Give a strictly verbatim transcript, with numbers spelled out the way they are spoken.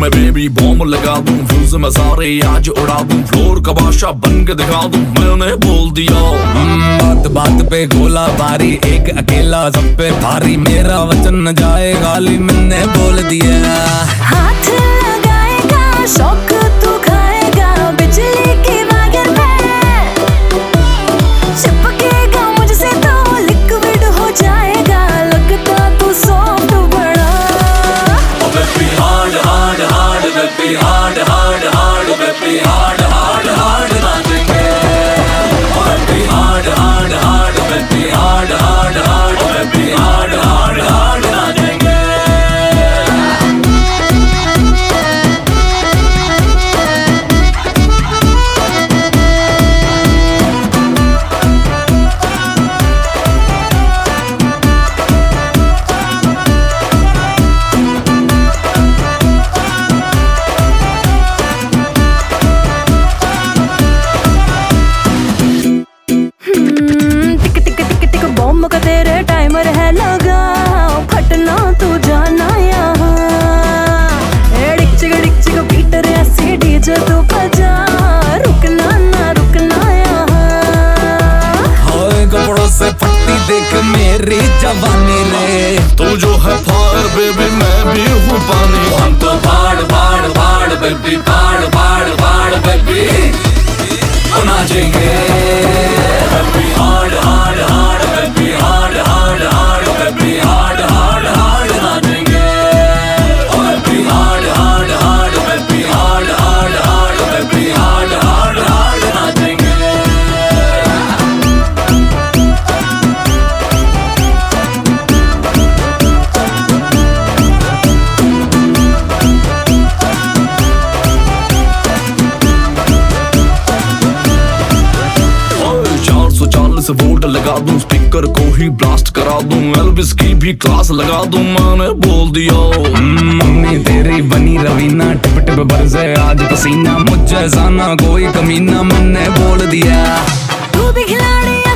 मैं baby bomb लगा दूं, फ्यूज में सारे आज उड़ा दूं, फ्लोर का बादशाह बन के दिखा दूं, मैंने बोल दिया। बात बात पे गोला बारी, एक अकेला सब पे भारी, मेरा वचन न जाए गाली, मैंने बोल दिया। हाथ लगाएगा शौक तू खाएगा, बिजली की वायर में चिपकेगा मुझसे तो लिक्विड हो जाएगा, लगता तू सॉफ्ट बड़ा। Baby hard hard hard, baby hard hard hard, baby hard hard hard नाचेंगे। Baby hard hard hard, baby hard hard hard, baby hard hard hard नाचेंगे। बॉम्ब का तेरे टाइमर है लगा, फटना तू जाना यहाँ। डिक चिक डिक चिक बीटर ऐसी डीजे तू बजा, रुकना ना रुकना यहाँ। हाय कपड़ों से पट्टी देख मेरी जवानी रे, तू जो है फायर बेबी मैं भी हूँ पानी। हम तो बाढ़ बाढ़ बाढ़ बेबी, बाढ़ बाढ़ बाढ़ बेबी नाचेंगे। Baby hard hard hard, baby hard hard hard, baby hard hard hard नाचेंगे। Baby hard hard hard, baby hard hard hard, baby hard hard hard नाचेंगे। चालीस वोल्ट लगा दूं, स्पीकर को ही ब्लास्ट करा दूं, एल्विस की भी क्लास लगा दूं, मैंने बोल दिया। मम्मी तेरी बनी रवीना, टिप टिप बरसे आज पसीना, मुझे जाना कोई कमीना, मैंने बोल दिया। तू भी खिलाड़ी